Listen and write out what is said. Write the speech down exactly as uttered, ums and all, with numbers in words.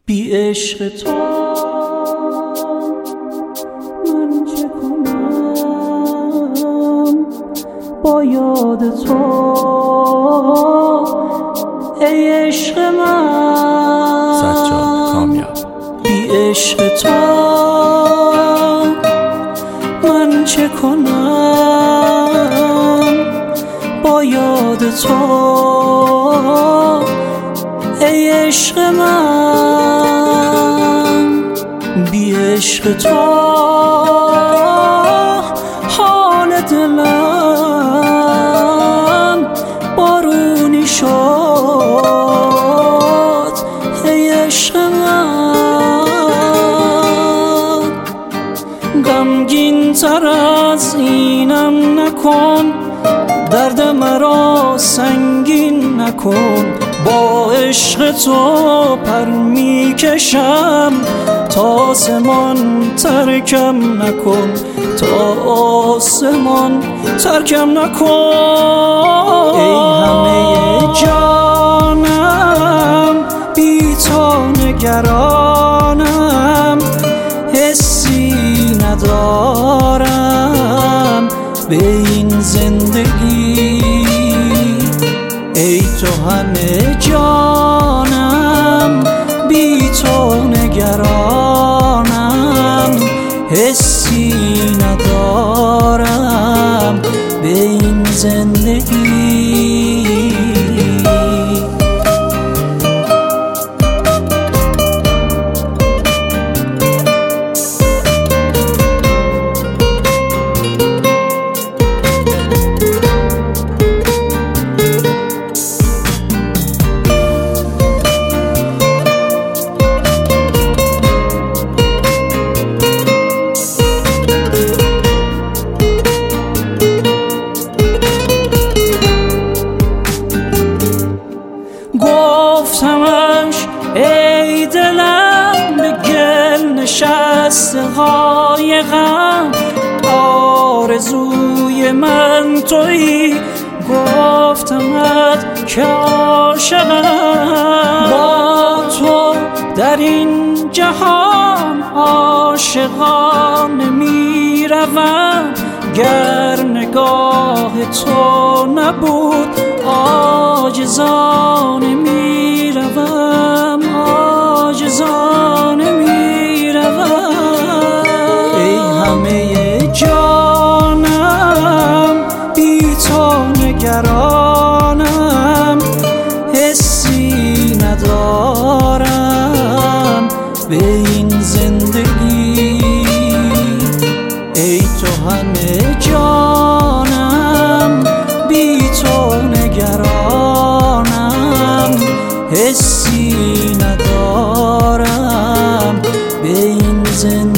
بی عشق تو من چه کنم، با یاد تو ای عشق من. سجاد کامیاب. بی عشق تو من چه کنم، با یاد تو ای عشق من. بی عشق تو حال دلم بارونی شد ای عشق من. غمگین تر از اینم نکن، درد مرا سنگین نکن. با عشق تو پر میکشم تا آسمان ترکم نکن، تا آسمان ترکم نکن. ای همه جانم بی تو نگرانم، حسی ندارم به این زندگی. ای تو همه جانم بی تو نگرانم، حسی ندارم به این زندگی. گفتمش ای دلم به گل نشسته های غم، آرزوی من تویی. گفتمت که عاشقم، با تو در این جهان عاشقانه می روم. گر نگاه تو نبود عاجزانه می روم، عاجزانه می روم. ای همه جانم بی تو نگرانم، حسی ندارم به این زندگی. ای تو همه جانم بی تو نگرانم، حسی ندارم به این زندگی.